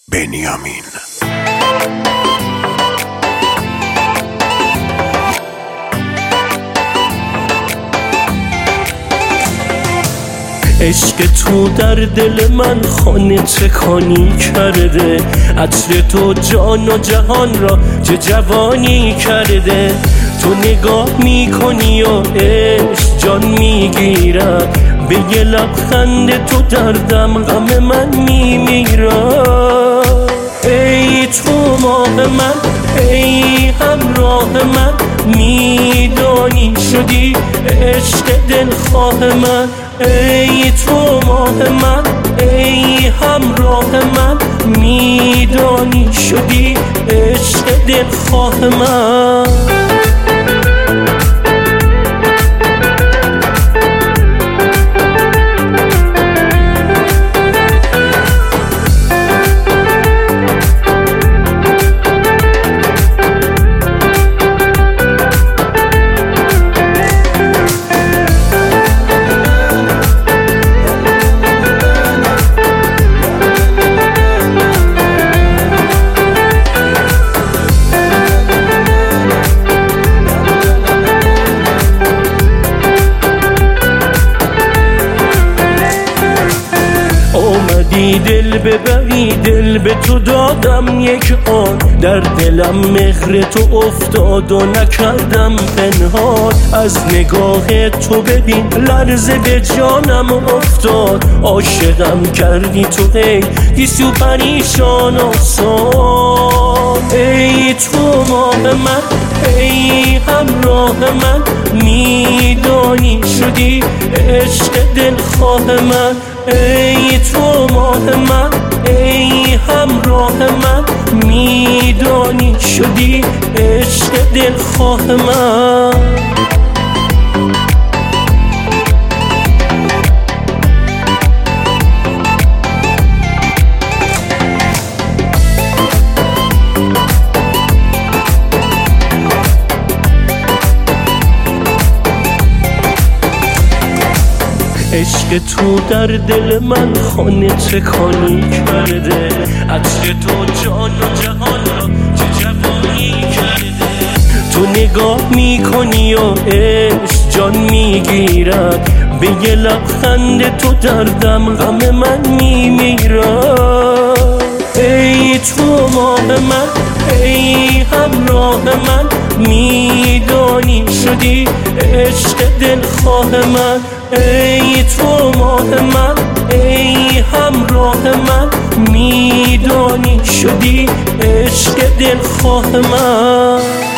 بنیامین. عشق تو در دل من خانه چکانی کرده، عطر تو جان و جهان را جوانی کرده. تو نگاه میکنی و عشق جان میگیرد، به یه لبخند تو دردم غم من میمیرد. ای تو ماه من، ای همراه من، میدانی شدی عشق دلخواه من. ای تو ماه من، ای همراه من، میدانی شدی عشق دلخواه من. اومدی دل ببری، دل به تو دادم یک آن، در دلم مهر تو افتاد و نکردم پنهان. از نگاه تو ببین لرزه به جانم افتاد، عاشقم کردی تو ای گیسی و پریشان آسان. ای تو ماه من، ای همراه من، میدانی شدی عشق دلخواه من. ای تو ماه من، ای همراه من، میدانی شدی عشق دلخواه من. عشق تو در دل من خانه چکانی کرده، عطر تو جان و جهان را جوانی کرده. تو نگاه میکنی و عشق جان میگیرد، به یه لبخند تو دردم غم من میمیرد. ای تو ماه من، ای همراه من، میدانی شدی عشق دلخواه من. ای تو ماه من، ای همراه من، میدانی شدی عشق دلخواه من.